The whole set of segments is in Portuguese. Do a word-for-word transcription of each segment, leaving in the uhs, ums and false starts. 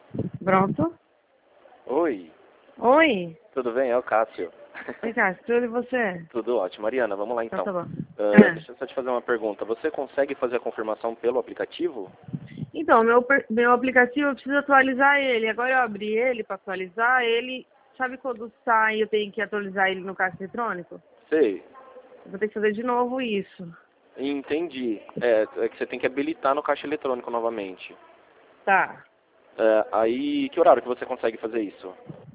Pronto? Oi, Oi. tudo bem? É o Cássio. Oi, Cássio, tudo e você? Tudo ótimo. Mariana, vamos lá Então então. tá bom. Uh, É. Deixa eu só te fazer uma pergunta. Você consegue fazer a confirmação pelo aplicativo? Então, meu, per- meu aplicativo, eu preciso atualizar ele. Agora eu abri ele para atualizar ele. Sabe quando sai eu tenho que atualizar ele no caixa eletrônico? Sei. Eu vou ter que fazer de novo isso. Entendi. É, é que você tem que habilitar no caixa eletrônico novamente. Tá. É, aí, que horário que você consegue fazer isso?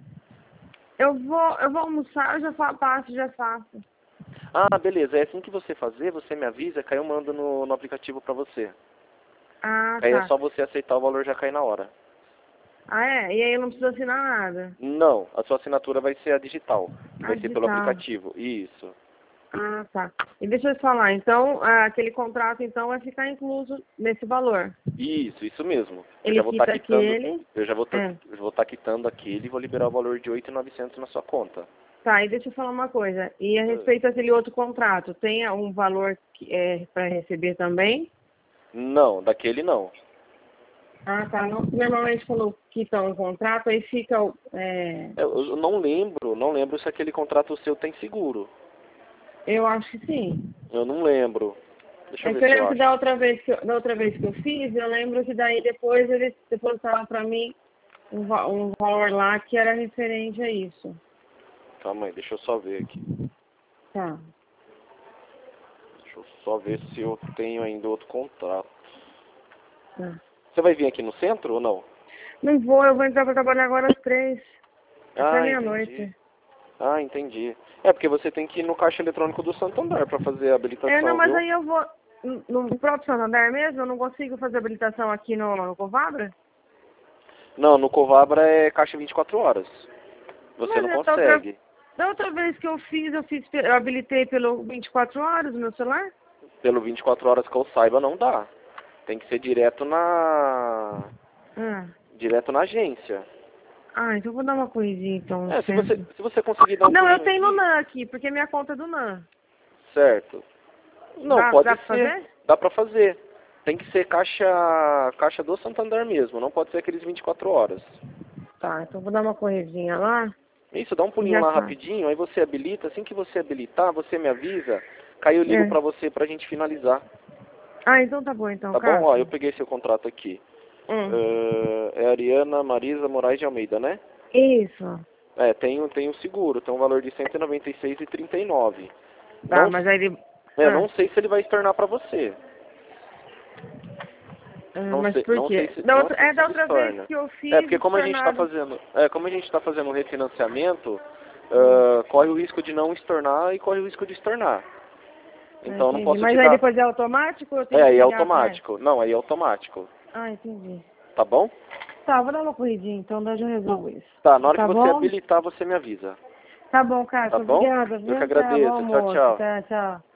Eu vou, eu vou almoçar, eu já fa- passo, já faço. Ah, beleza. É assim que você fazer, você me avisa que aí eu mando no, no aplicativo pra você. Ah, Aí é tá. só você aceitar o valor, já cai na hora. Ah, é? E aí eu não preciso assinar nada. Não, a sua assinatura vai ser a digital. Ah, Vai ser pelo digital. aplicativo. Isso. Ah, tá. E deixa eu te falar, então, ah, aquele contrato, então, vai ficar incluso nesse valor. Isso, isso mesmo. Eu Ele já vou estar quita quitando, aquele. eu já vou estar, É. eu vou estar quitando aquele e vou liberar o valor de oito mil e novecentos na sua conta. Tá, e deixa eu falar uma coisa. E a Ah. respeito daquele outro contrato, tem um valor que é para receber também? Não, daquele não. Ah, tá. Não, normalmente quando quitam um contrato, aí fica. o- É, Eu, eu não lembro, não lembro se aquele contrato seu tem seguro. eu acho que sim. Eu não lembro. Deixa eu É ver que eu se eu lembro que acho. da outra vez que eu, da outra vez que eu fiz, eu lembro que daí depois eles depositaram para mim um, va- um valor lá que era referente a isso. Calma aí, deixa eu só ver aqui. Tá. Deixa eu só ver se eu tenho ainda outro contrato. Tá. Você vai vir aqui no centro ou não? Não vou, eu vou entrar para trabalhar agora às três. Até Ah, entendi. meia-noite. Ah, entendi. É porque você tem que ir no caixa eletrônico do Santander para fazer a É, não, habilitação, mas viu? aí eu vou. No no próprio Santander mesmo, eu não consigo fazer habilitação aqui no, no Covabra? Não, no Covabra é caixa vinte e quatro horas. Você Mas não é da outra, consegue. da outra vez que eu fiz, eu fiz, pe- eu habilitei pelo vinte e quatro horas o meu celular? Pelo vinte e quatro horas que eu saiba, não dá. Tem que ser direto na... Ah, Direto na agência. ah então eu vou dar uma corridinha então no É, se você, centro. se você conseguir dar um Não, eu pulinho tenho no aqui, N A aqui, porque minha conta é do N A. certo. Não, Dá, pode dá pra ser. fazer? Dá pra fazer. Tem que ser caixa, caixa do Santander mesmo, não pode ser aqueles vinte e quatro horas. Tá, então eu vou dar uma corridinha lá Isso, dá um e pulinho já lá faço. rapidinho, aí você habilita. Assim que você habilitar, você me avisa. Que aí eu ligo É. pra você pra gente finalizar. Ah, então tá bom então, Tá bom? Ó, eu Cássio. peguei seu contrato aqui. Hum. Uh, é Ariana Marisa Moraes de Almeida, né? Isso. É, tem, tem o seguro, tem um valor de cento e noventa e seis reais e trinta e nove centavos. Tá, Não, mas aí ele. é, Ah. não sei se ele vai estornar pra você. Ah, Não mas sei, por não sei quê? se, Da não outra, sei é se da ele outra vez estorna. que eu É, fiz, porque eles como a gente está tornaram. fazendo, é, como a gente está fazendo um refinanciamento, Hum. uh, corre o risco de não estornar e corre o risco de estornar. Ah, Então eu não entendi. posso te Mas aí dar. depois é automático ou eu É, tenho que aí é ligar pra ela? automático. Não, aí é automático. Ah, entendi. Tá bom? Tá, vou dar uma corridinha, então daí eu já resolvo isso. Tá, na hora que Tá você bom? habilitar, você me avisa. Tá bom, Tá Cássio. bom? Obrigada, Eu que viu? Tá, bom agradeço. Tchau, almoço. tchau. Tá, tchau.